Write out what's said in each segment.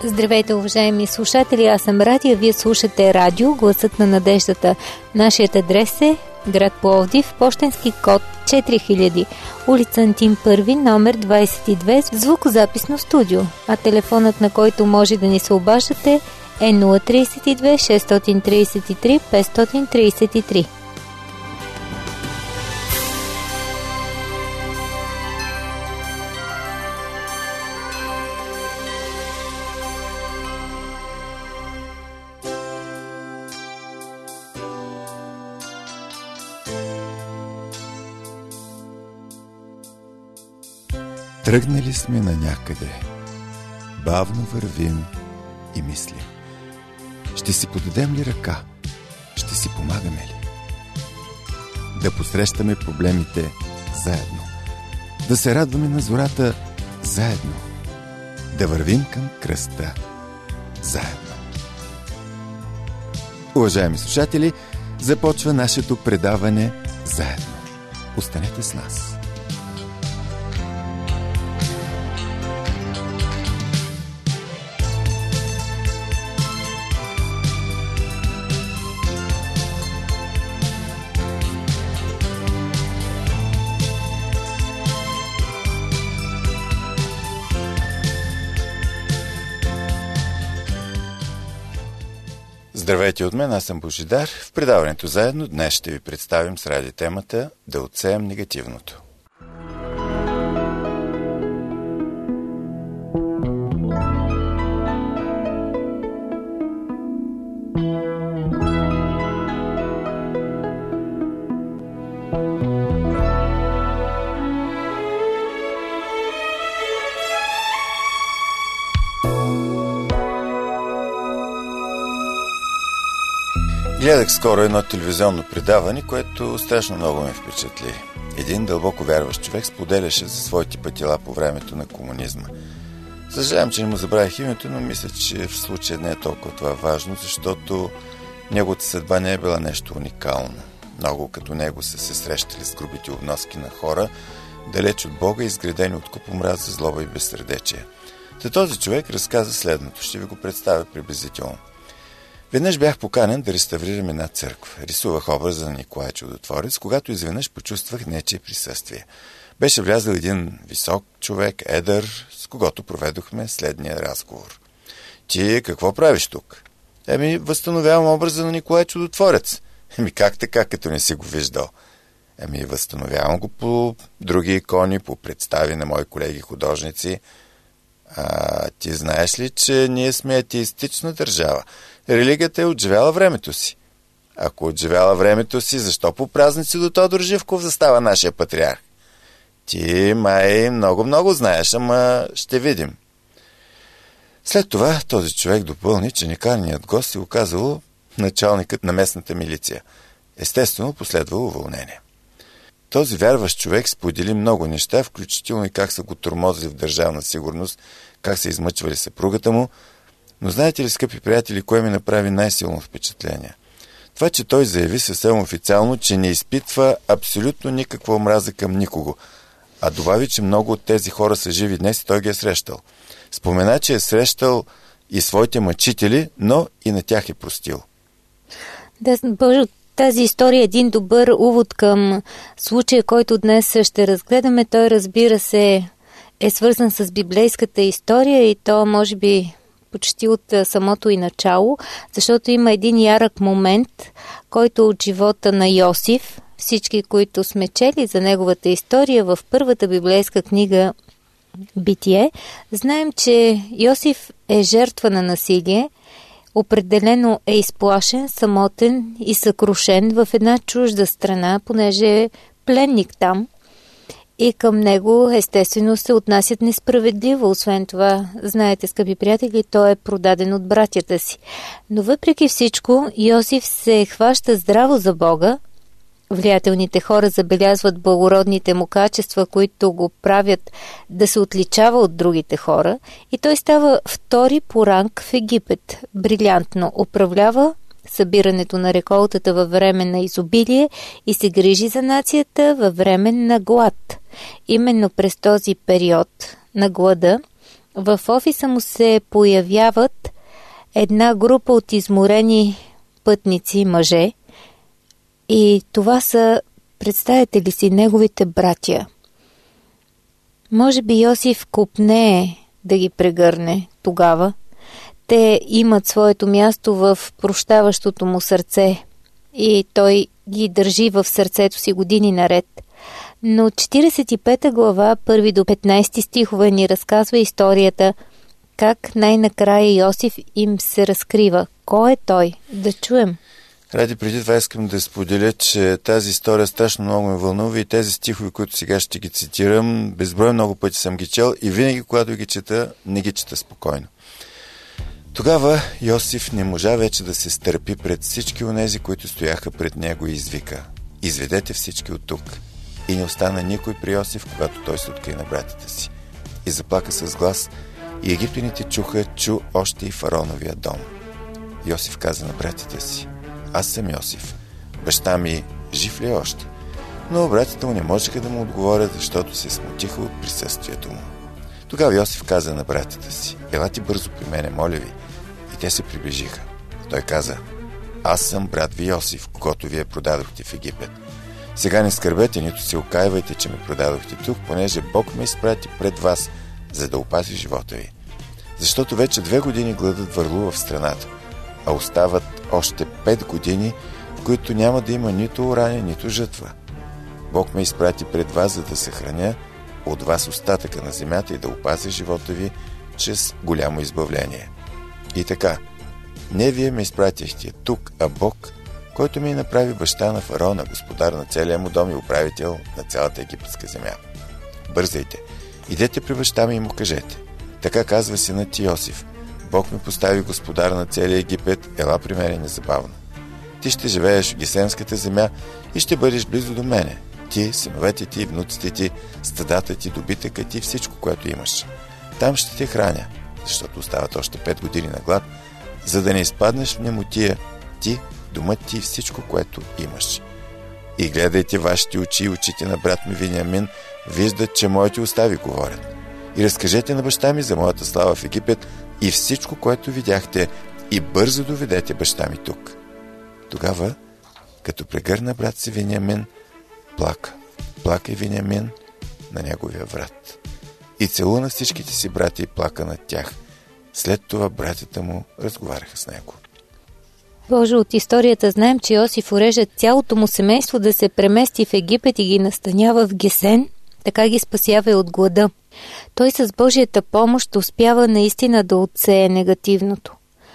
Здравейте, уважаеми слушатели, аз съм Ради, а вие слушате радио Гласът на надеждата. Нашият адрес е град Пловдив, пощенски код 4000, улица Антим 1, номер 22, звукозаписно студио, а телефонът, на който може да ни се обаждате, е 032 633 533. Тръгнали сме на някъде, бавно вървим и мислим. Ще си подадем ли ръка? Ще си помагаме ли? Да посрещаме проблемите заедно. Да се радваме на зората заедно. Да вървим към кръста заедно. Уважаеми слушатели, започва нашето предаване заедно. Останете с нас. Здравейте от мен, аз съм Божидар. В предаването заедно днес ще ви представим с ради темата да отсеем негативното. Гледах скоро едно телевизионно предаване, което страшно много ме впечатли. Един дълбоко вярващ човек споделяше за своите пътила по времето на комунизма. Съжалявам, че не му забравих името, но мисля, че в случая не е толкова това важно, защото неговата съдба не е била нещо уникално. Много като него са се срещали с грубите обноски на хора, далеч от Бога, изградени от куп омраза, злоба и безсърдечие. Та този човек разказа следното, ще ви го представя приблизително. Веднъж бях поканен да реставрирам една църква. Рисувах образа на Николай Чудотворец, когато изведнъж почувствах нечие присъствие. Беше влязъл един висок човек, едър, с когото проведохме следния разговор. Ти какво правиш тук? Възстановявам образа на Николай Чудотворец. Как така, като не си го виждал? Възстановявам го по други икони, по представи на мои колеги художници. Ти знаеш ли, че ние сме атеистична държава? Религията е отживяла времето си. Ако отживяла времето си, защо по празници до Тодор Живков застава нашия патриарх? Ти, май, много знаеш, ама ще видим. След това този човек допълни, че неканеният гост се оказало началникът на местната милиция. Естествено, последвало уволнение. Този вярващ човек сподели много неща, включително и как са го тормозили в Държавна сигурност, как са измъчвали съпругата му. Но знаете ли, скъпи приятели, кое ми направи най-силно впечатление? Това, че той заяви съвсем официално, че не изпитва абсолютно никаква омраза към никого, а добави, че много от тези хора са живи днес и той ги е срещал. Спомена, че е срещал и своите мъчители, но и на тях е простил. Тази история е един добър увод към случая, който днес ще разгледаме. Той, разбира се, е свързан с библейската история и то може би почти от самото и начало, защото има един ярък момент, който от живота на Йосиф, всички, които сме чели за неговата история в първата библейска книга Битие, знаем, че Йосиф е жертва на насилие, определено е изплашен, самотен и съкрушен в една чужда страна, понеже е пленник там. И към него, естествено, се отнасят несправедливо. Освен това, знаете, скъпи приятели, той е продаден от братята си. Но въпреки всичко, Йосиф се хваща здраво за Бога. Влиятелните хора забелязват благородните му качества, които го правят да се отличава от другите хора. И той става втори по ранг в Египет. Брилянтно управлява събирането на реколтата във време на изобилие и се грижи за нацията във време на глад. Именно през този период на глада в офиса му се появяват една група от изморени пътници, мъже, и това са, представете ли си, неговите братя. Може би Йосиф копнее да ги прегърне тогава. Те имат своето място в прощаващото му сърце и той ги държи в сърцето си години наред. Но 45 глава, 1 до 15 стихове ни разказва историята, как най-накрая Йосиф им се разкрива. Кой е той? Да чуем. Ради преди това искам да споделя, че тази история страшно много ме вълнува и тези стихове, които сега ще ги цитирам, безброй много пъти съм ги чел и винаги, когато ги чета, не ги чета спокойно. Тогава Йосиф не можа вече да се стърпи пред всички онези, които стояха пред него и извика: „Изведете всички от тук!“ И не остана никой при Йосиф, когато той се откри на братята си. И заплака с глас, и египтяните чу още и фараоновия дом. Йосиф каза на братята си: „Аз съм Йосиф. Баща ми жив ли е още?“ Но братята му не можеха да му отговорят, защото се смутиха от присъствието му. Тогава Йосиф каза на братята си: „Елате бързо при мене, моля ви.“ И те се приближиха. Той каза: „Аз съм брат ви Йосиф, когото вие продадохте в Египет. Сега не скърбете, нито се окайвайте, че ме продадохте тук, понеже Бог ме изпрати пред вас, за да опази живота ви. Защото вече 2 години гладът върлува в страната, а остават още 5 години, в които няма да има нито орание, нито жътва. Бог ме изпрати пред вас, за да съхраня от вас остатъка на земята и да опазя живота ви чрез голямо избавление. И така, не вие ме изпратихте тук, а Бог, който ми направи баща на фараона, господар на целия му дом и управител на цялата египетска земя. Бързайте, идете при баща ми и му кажете: така казва синът ти Йосиф: Бог ми постави господар на целия Египет, ела при мене незабавно. Ти ще живееш в Гесенската земя и ще бъдеш близо до мене. Ти, синовете ти, внуците ти, стадата ти, добитъка ти, всичко, което имаш. Там ще те храня, защото остават още 5 години на глад, за да не изпаднеш в немотия, ти, домът ти и всичко, което имаш. И гледайте вашите очи и очите на брат ми Вениамин, виждат, че моите уста ви говорят. И разкажете на баща ми за моята слава в Египет и всичко, което видяхте, и бързо доведете баща ми тук.“ Тогава, като прегърна брат си Вениамин, плака и Вениамин на неговия врат. И целуна всичките си брати и плака над тях. След това братята му разговаряха с него. Боже, от историята знаем, че Йосиф урежда цялото му семейство да се премести в Египет и ги настанява в Гесен, така ги спасява и от глада. Той с Божията помощ успява наистина да отсее негативното.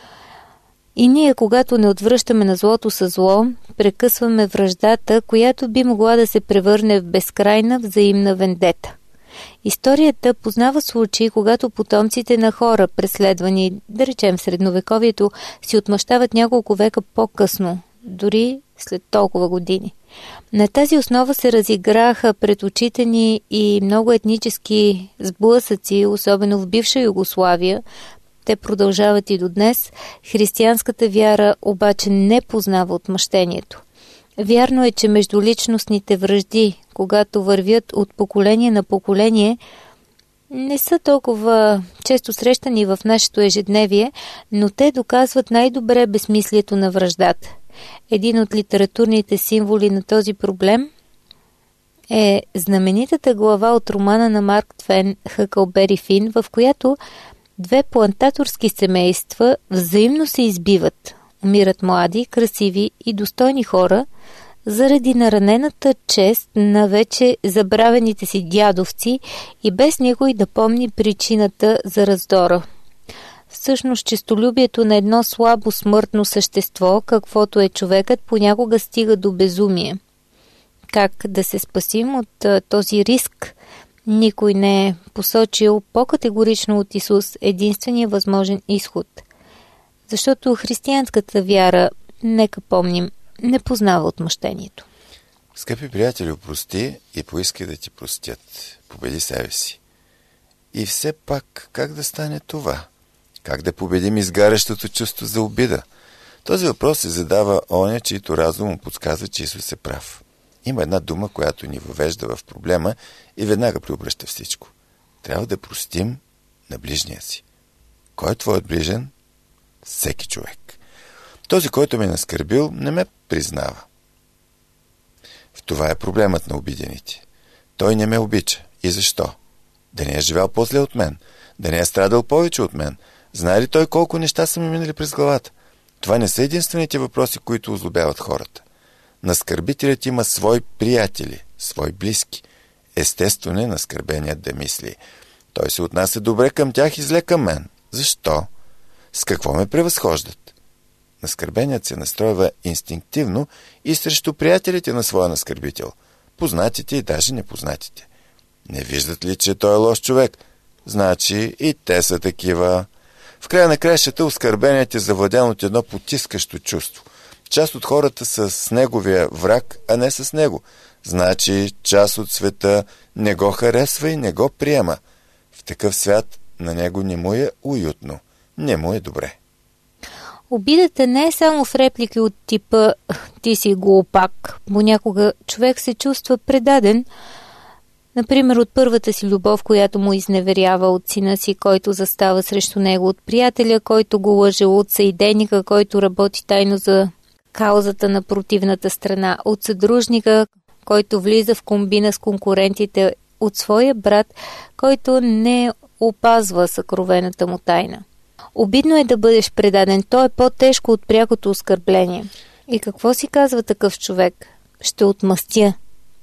И ние, когато не отвръщаме на злото със зло, прекъсваме враждата, която би могла да се превърне в безкрайна взаимна вендета. Историята познава случаи, когато потомците на хора, преследвани, да речем в средновековието, си отмъщават няколко века по-късно, дори след толкова години. На тази основа се разиграха пред очите ни и много етнически сблъсъци, особено в бивша Югославия. Те продължават и до днес. Християнската вяра обаче не познава отмъщението. Вярно е, че междуличностните вражди, когато вървят от поколение на поколение, не са толкова често срещани в нашето ежедневие, но те доказват най-добре безсмислието на враждата. Един от литературните символи на този проблем е знаменитата глава от романа на Марк Твен „Хъкълбери Фин“, в която 2 плантаторски семейства взаимно се избиват. Умират млади, красиви и достойни хора заради наранената чест на вече забравените си дядовци и без никой да помни причината за раздора. Всъщност, честолюбието на едно слабо смъртно същество, каквото е човекът, понякога стига до безумие. Как да се спасим от този риск? Никой не е посочил по-категорично от Исус единствения възможен изход. Защото християнската вяра, нека помним, не познава отмъщението. Скъпи приятели, опрости и поискай да ти простят. Победи себе си. И все пак, как да стане това? Как да победим изгарящото чувство за обида? Този въпрос се задава оня, чийто разум му подсказва, че Исус е прав. Има една дума, която ни въвежда в проблема и веднага преобръща всичко. Трябва да простим на ближния си. Кой е твоят ближен? Всеки човек. Този, който ме е наскърбил, не ме признава. В това е проблемът на обидените. Той не ме обича. И защо? Да не е живял по-зле от мен, да не е страдал повече от мен. Знае ли той колко неща са ми минали през главата? Това не са единствените въпроси, които озлобяват хората. Наскърбителят има свои приятели, свои близки. Естествено е наскърбеният да мисли: той се отнася добре към тях и зле към мен. Защо? С какво ме превъзхождат? Наскърбеният се настройва инстинктивно и срещу приятелите на своя наскърбител, познатите и даже непознатите. Не виждат ли, че той е лош човек? Значи и те са такива. В края на краищата оскърбеният е завладян от едно потискащо чувство. Част от хората са с неговия враг, а не с него. Значи част от света не го харесва и не го приема. В такъв свят на него не му е уютно, не му е добре. Обидата не е само в реплики от типа «ти си глупак». Понякога човек се чувства предаден, например от първата си любов, която му изневерява, от сина си, който застава срещу него, от приятеля, който го лъже, от съидейника, който работи тайно за каузата на противната страна, от съдружника, който влиза в комбина с конкурентите, от своя брат, който не опазва съкровената му тайна. Обидно е да бъдеш предаден, то е по-тежко от прякото оскърбление. И какво си казва такъв човек? Ще отмъстя.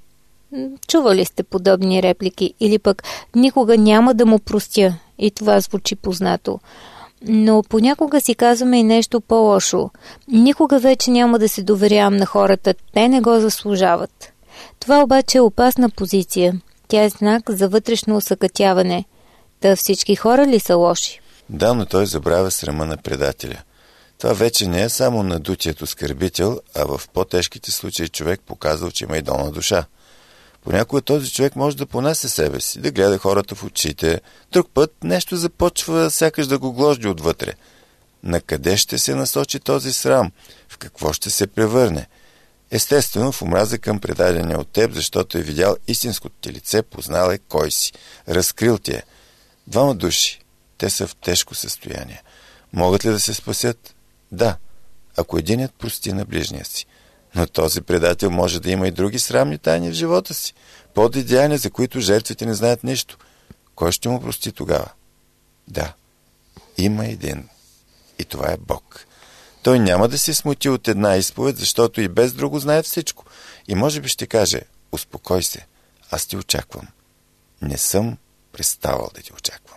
Чували сте подобни реплики? Или пък никога няма да му простя. И това звучи познато. Но понякога си казваме и нещо по-лошо. Никога вече няма да се доверявам на хората. Те не го заслужават. Това обаче е опасна позиция. Тя е знак за вътрешно усъкътяване. Та всички хора ли са лоши? Да, но той забравя срама на предателя. Това вече не е само надутият оскърбител, а в по-тежките случаи човек показал, че има и долна душа. Понякога този човек може да понесе себе си, да гледа хората в очите. Друг път нещо започва сякаш да го гложди отвътре. Накъде ще се насочи този срам? В какво ще се превърне? Естествено, в омраза към предадения от теб, защото е видял истинското ти лице, познал е кой си, разкрил ти е. Двама души. Те са в тежко състояние. Могат ли да се спасят? Да, ако единият прости на ближния си. Но този предател може да има и други срамни тайни в живота си, подидеяния, за които жертвите не знаят нищо. Кой ще му прости тогава? Да, има един. И това е Бог. Той няма да се смути от една изповед, защото и без друго знае всичко. И може би ще каже: успокой се, аз те очаквам. Не съм преставал да те очаквам.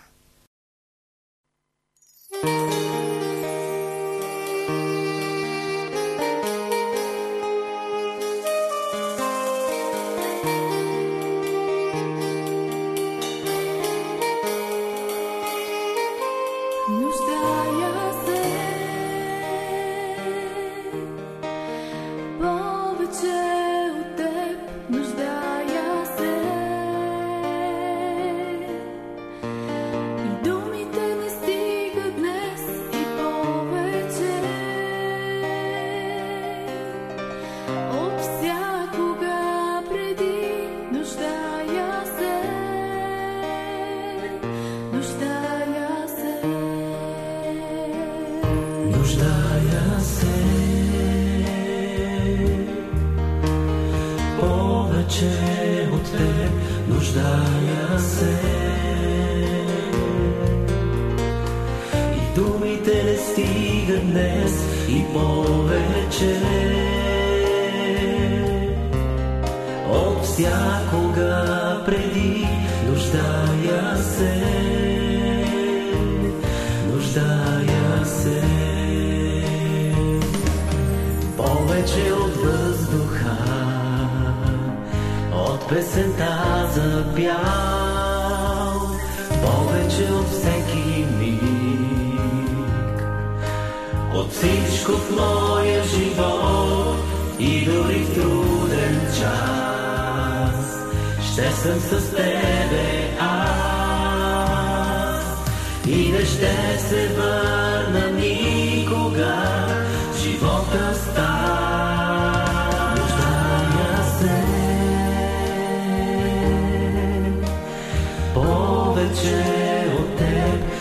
Нуждая се и думите не стигат днес и повече от всякога преди. Нуждая се, нуждая се повече от въздуха, от песента за пял, повече от всеки миг, от всичко в моя живот и дори в труден час ще съм с тебе аз и не ще се върна никога в живота стар. Повече от теб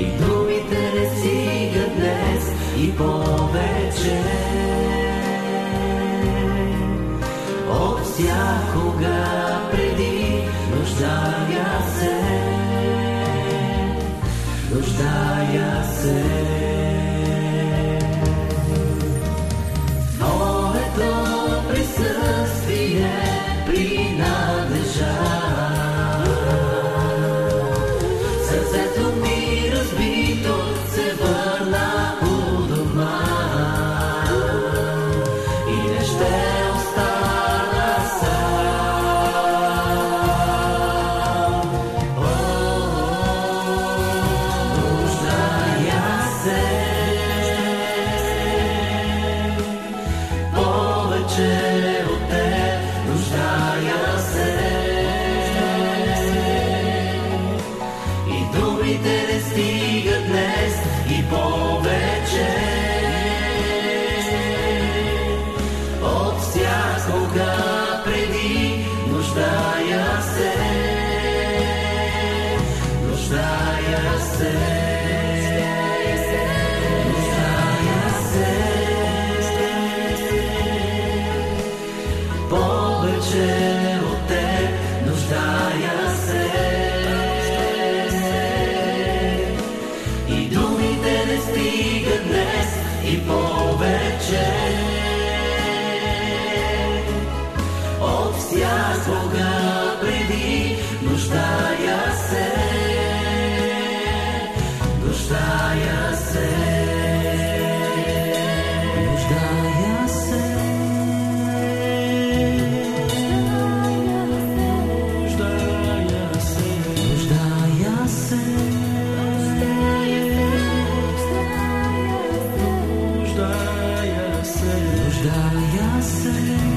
и думите не стигат днес и повече. От всякога преди нуждая се. Твоето присъствие принадлежа. Сърцето ми разбито се върна у дома и не ще остана сам. Нуждая се повече от теб, нуждая се. И думите не стигат днес и повече. От всякога преди нуждая се. Нуждая се. Нуждая се. Повече от теб нуждая се. И думите не стигат днес и повече. От всякога преди нуждая се. Нуждая се. Нуждая се. Нуждая се. Нуждая се.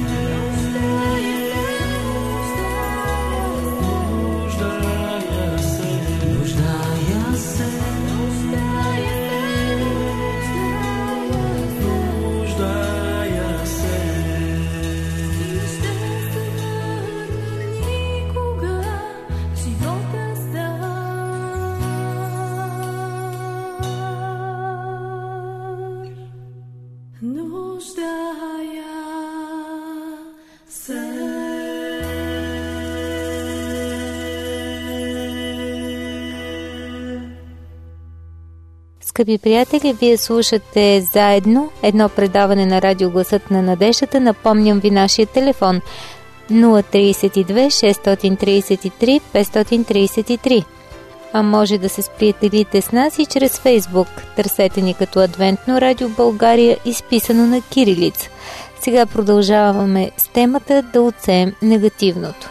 Нуждая се. Скъпи приятели, вие слушате заедно едно предаване на радио Гласът на надеждата. Напомням ви нашия телефон 032 633 533. А може да се сприятелите с нас и чрез Фейсбук. Търсете ни като Адвентно радио България, изписано на кирилица. Сега продължаваме с темата да отсеем негативното.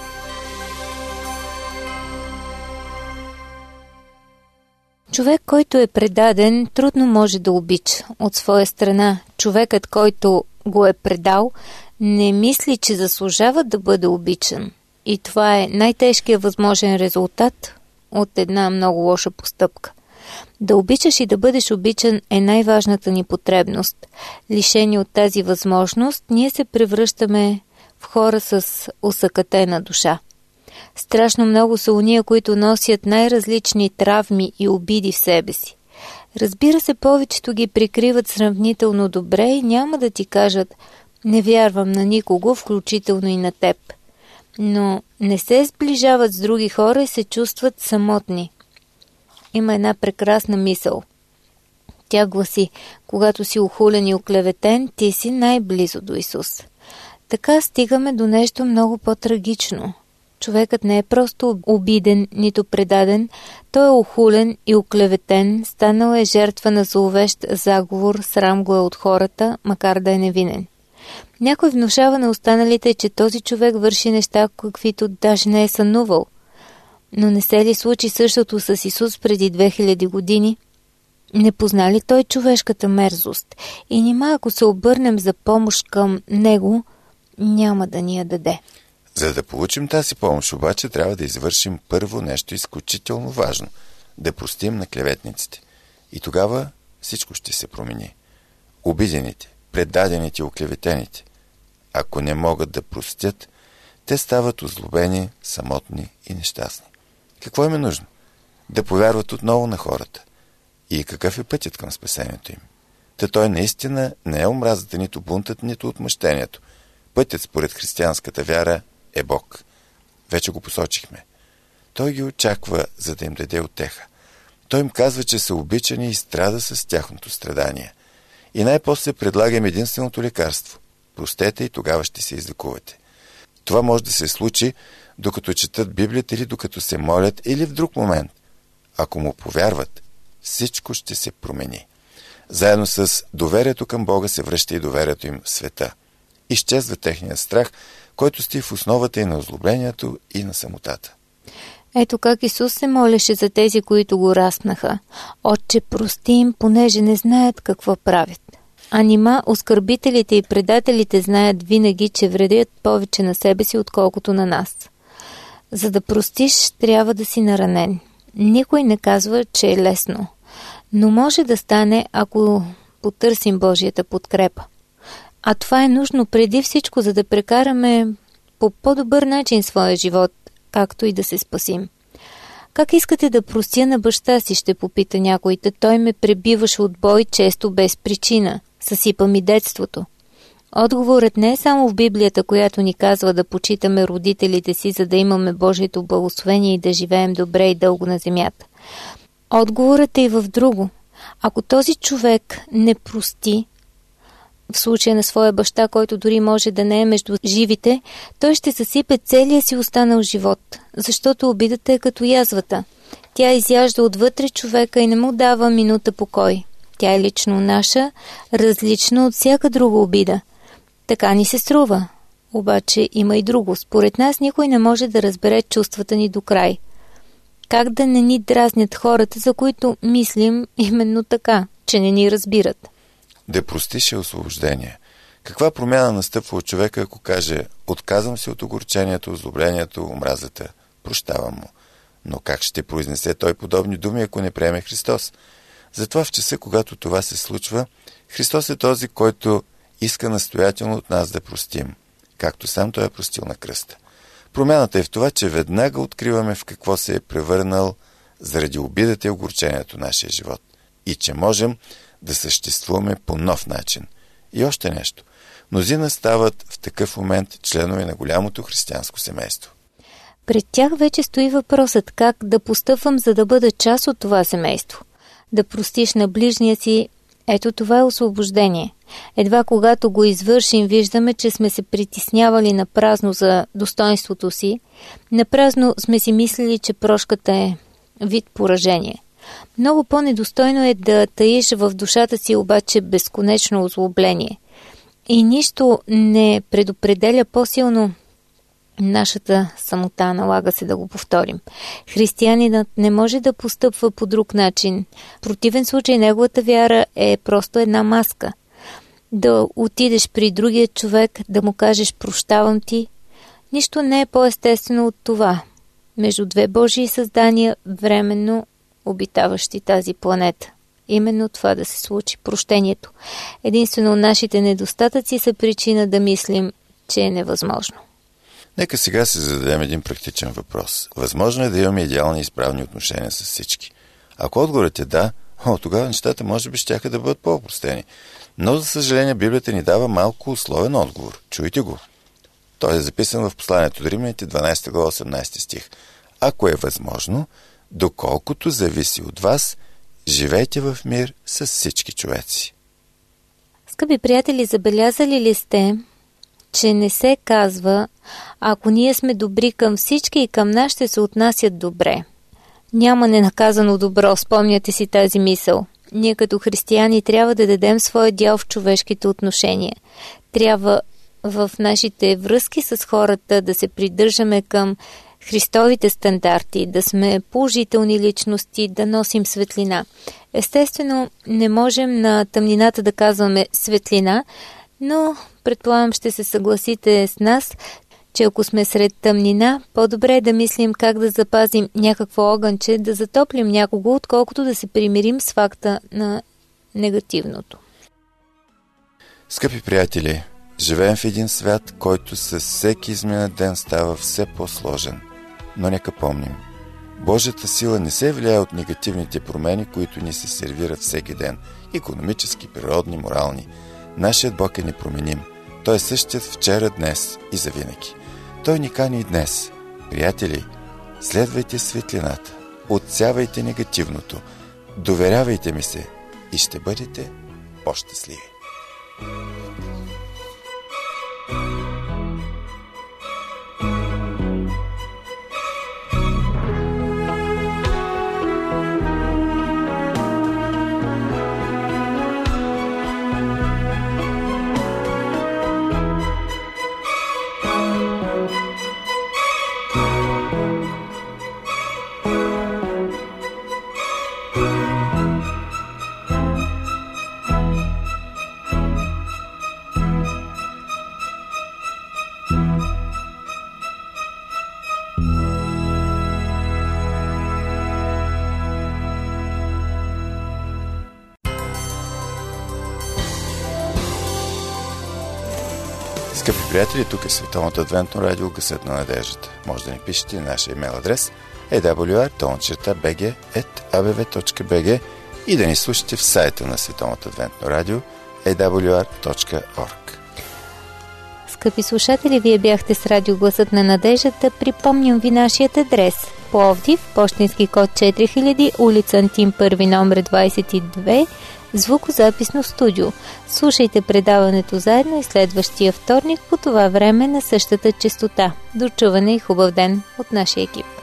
Човек, който е предаден, трудно може да обича. От своя страна, човекът, който го е предал, не мисли, че заслужава да бъде обичан. И това е най-тежкият възможен резултат от една много лоша постъпка. Да обичаш и да бъдеш обичан е най-важната ни потребност. Лишени от тази възможност, ние се превръщаме в хора с осакатена душа. Страшно много са уния, които носят най-различни травми и обиди в себе си. Разбира се, повечето ги прикриват сравнително добре и няма да ти кажат «не вярвам на никого, включително и на теб». Но не се сближават с други хора и се чувстват самотни. Има една прекрасна мисъл. Тя гласи: когато си охулен и оклеветен, ти си най-близо до Исус. Така стигаме до нещо много по-трагично. Човекът не е просто обиден, нито предаден, той е охулен и оклеветен, станал е жертва на зловещ заговор, срам го е от хората, макар да е невинен. Някой внушава на останалите, че този човек върши неща, каквито даже не е сънувал. Но не се ли случи същото с Исус преди 2000 години? Не позна ли той човешката мерзост? И нима ако се обърнем за помощ към Него, няма да ни я даде. За да получим тази помощ обаче, трябва да извършим първо нещо изключително важно – да простим на клеветниците. И тогава всичко ще се промени. Обидените, предадените и оклеветените, ако не могат да простят, те стават озлобени, самотни и нещастни. Какво им е нужно? да повярват отново на хората. И какъв е пътят към спасението им? Та той наистина не е омразата, нито бунтът, нито отмъщението. Пътят според християнската вяра е Бог. Вече го посочихме. Той ги очаква, за да им даде утеха. Той им казва, че са обичани и страда с тяхното страдание. И най-после предлага им единственото лекарство. Простете и тогава ще се излекувате. Това може да се случи, докато четат Библията или докато се молят, или в друг момент. Ако му повярват, всичко ще се промени. Заедно с доверието към Бога се връща и доверието им в света. Изчезва техният страх, който стои в основата и на озлоблението, и на самотата. Ето как Исус се молеше за тези, които го разпнаха. Отче, прости им, понеже не знаят какво правят. А нима оскърбителите и предателите знаят винаги, че вредят повече на себе си, отколкото на нас. За да простиш, трябва да си наранен. Никой не казва, че е лесно. Но може да стане, ако потърсим Божията подкрепа. А това е нужно преди всичко, за да прекараме по по-добър начин своя живот, както и да се спасим. Как искате да простя на баща си, ще попита някой, той ме пребиваше от бой често без причина. Съсипа ми детството. Отговорът не е само в Библията, която ни казва да почитаме родителите си, за да имаме Божието благословение и да живеем добре и дълго на земята. Отговорът е и в друго. Ако този човек не прости, в случая на своя баща, който дори може да не е между живите, той ще съсипе целия си останал живот, защото обидата е като язвата. Тя изяжда отвътре човека и не му дава минута покой. Тя е лично наша, различна от всяка друга обида. Така ни се струва. Обаче има и друго. Според нас никой не може да разбере чувствата ни до край. Как да не ни дразнят хората, за които мислим именно така, че не ни разбират? Да простиш е освобождение. Каква промяна настъпва от човека, ако каже: отказвам се от огорчението, озлоблението, омразата, прощавам му? Но как ще произнесе той подобни думи, ако не приеме Христос? Затова в часа, когато това се случва, Христос е този, който иска настоятелно от нас да простим, както сам Той е простил на кръста. Промяната е в това, че веднага откриваме в какво се е превърнал заради обидата и огорчението нашия живот и че можем да съществуваме по нов начин. И още нещо. Мнозина стават в такъв момент членове на голямото християнско семейство. Пред тях вече стои въпросът как да постъпвам, за да бъда част от това семейство. Да простиш на ближния си, ето това е освобождение. Едва когато го извършим, виждаме, че сме се притеснявали на празно за достоинството си, на празно сме си мислили, че прошката е вид поражение. Много по-недостойно е да таиш в душата си обаче безконечно озлобление. И нищо не предопределя по-силно нашата самота, налага се да го повторим. Християнинът не може да постъпва по друг начин. В противен случай неговата вяра е просто една маска. Да отидеш при другия човек, да му кажеш прощавам ти, нищо не е по-естествено от това. Между две Божии създания, временно обитаващи тази планета. Именно това да се случи, прощението. Единствено нашите недостатъци са причина да мислим, че е невъзможно. Нека сега се зададем един практичен въпрос. Възможно е да имаме идеални и изправни отношения с всички. Ако отговорът е да, тогава нещата може би щяха да бъдат по-опростени. Но, за съжаление, Библията ни дава малко условен отговор. Чуйте го. Той е записан в посланието до Римляните, 12 глава, 18 стих. Ако е възможно, доколкото зависи от вас, живейте в мир с всички човеци. Скъпи приятели, забелязали ли сте, че не се казва, ако ние сме добри към всички и към нас ще се отнасят добре? Няма ненаказано добро, спомняте си тази мисъл. Ние като християни трябва да дадем своя дял в човешките отношения. Трябва в нашите връзки с хората да се придържаме към Христовите стандарти, да сме положителни личности, да носим светлина. Естествено, не можем на тъмнината да казваме светлина, но предполагам ще се съгласите с нас, че ако сме сред тъмнина, по-добре е да мислим как да запазим някакво огънче, да затоплим някого, отколкото да се примирим с факта на негативното. Скъпи приятели, живеем в един свят, който със всеки изминат ден става все по-сложен. Но нека помним, Божията сила не се влияе от негативните промени, които ни се сервират всеки ден. Икономически, природни, морални. Нашият Бог е непроменим. Той е същият вчера, днес и завинаги. Той ни кани и днес. Приятели, следвайте светлината, отсявайте негативното, доверявайте ми се и ще бъдете по-щастливи. Скъпи приятели, тук е Световното адвентно радио Гласът на надеждата. Може да ни пишете на нашия имейл адрес awr@abv.bg и да ни слушате в сайта на Световното адвентно радио awr.org. Скъпи слушатели, вие бяхте с радио Гласът на надеждата. Припомням ви нашият адрес: Пловдив, пощенски код 4000, улица Антим 1, номер 22, звукозаписно студио. Слушайте предаването заедно и следващия вторник по това време на същата честота. До чуване и хубав ден от нашия екип.